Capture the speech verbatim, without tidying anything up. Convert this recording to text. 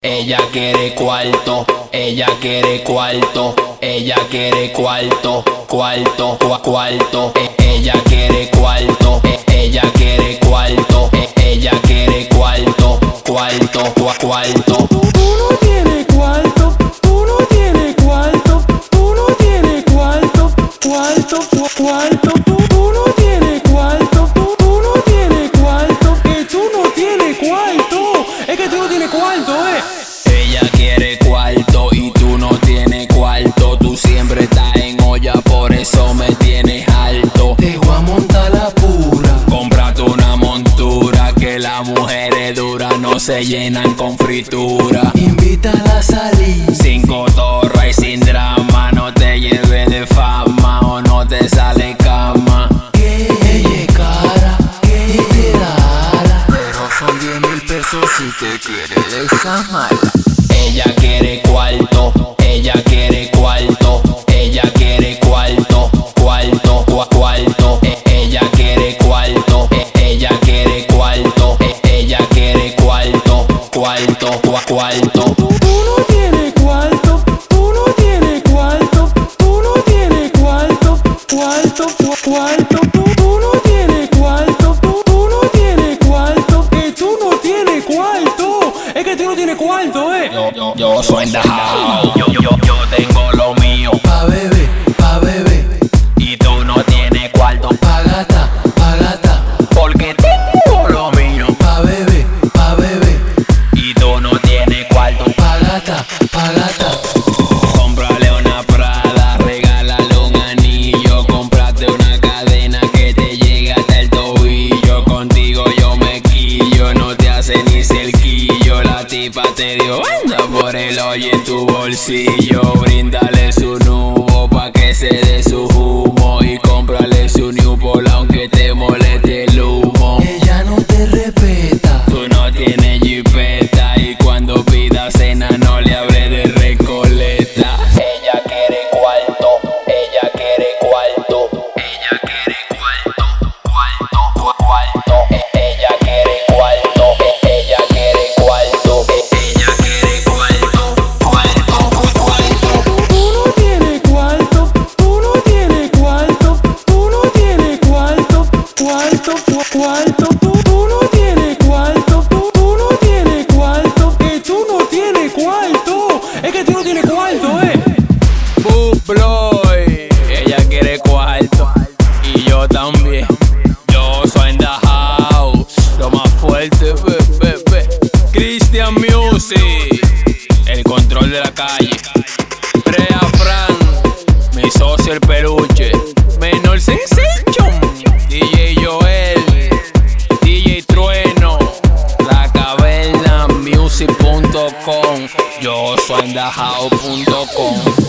ella quiere cuarto, ella quiere cuarto, ella quiere cuarto, cuarto, cua- cuarto, e- ella quiere cuarto, e- ella quiere cuarto, e- ella quiere cuarto, cuarto, cua- cuarto. Tú no tienes cuarto, tú no tienes cuarto, tú no tienes cuarto, cuarto, cu- cuarto, tú, tú no tienes cuarto, tú, tú no tienes cuarto, que tú no tienes cuarto, es que tú no tienes cuarto, eh. Ella quiere cuarto y tú no tienes cuarto. Tú siempre estás en olla, por eso me tienes alto. Te voy a montar la pura. Cómprate una montura, que las mujeres duras no se llenan con fritura. Invítala a salir. Sin cotorra y sin drama, no te lleves de fama o no te sale cama. Que ella es cara, que ella te da ala, pero son diez mil pesos si te quieres desamarla. Ella quiere cuarto, ella quiere cuarto, ella quiere cuarto, cuarto, cua- cuarto, e- ella quiere cuarto, e- ella quiere cuarto, e- ella quiere cuarto, cuarto, cua- cuarto. Tú no tienes cuarto, tú no tienes cuarto, tú no tienes cuarto, cuarto, cu- cuarto, tú, tú no tienes cuarto, tú, tú no tienes cuarto, que tú no tienes cuarto, es que tú no tienes cuarto, eh. Yo, yo, yo soy in the house, yo, yo, yo tengo lo mío Pa' bebé, pa' bebé, y tú no tienes cuarto, pa' gata, pa' gata, porque tengo lo mío pa' bebé, pa' bebé, y tú no tienes cuarto. pa' gata, pa' gata. Cómprale una Prada, regálale un anillo, cómprate una cadena que te llegue hasta el tobillo. Contigo yo me quillo, no te hace ni cerquillo. La tipa te dio anda por el hoyo en tu bolsillo. Bríndale su nubo pa' que se dé su humo y cómprale su Newport aunque te moleste el humo. Ella no te respeta. Tú no tienes jipeta y cuando pida cena no le hables de recoleta. Ella quiere cuarto, ella quiere cuarto, ella quiere cuarto, cuarto, cu- cuarto, e- ella quiere cuarto, e- ella quiere cuarto, e- ella quiere cuarto, cuarto, cu- cuarto. Tú no tienes cuarto, tú no tienes cuarto, tú no tienes cuarto, cuarto, cu- cuarto, tú, tú no tienes cuarto, tú, tú no tienes cuarto, que tú no tienes cuarto, es que tú no tienes cuarto, eh. Bubloy, ella quiere cuarto y yo también. Yo soy in the house, lo más fuerte, be, be, be. Christian Music, el control de la calle. Brea Fran, mi socio el peluche. Menor Sensation, D J Joel, D J Trueno, La Caverna Music punto com. Yo soy in the house punto com.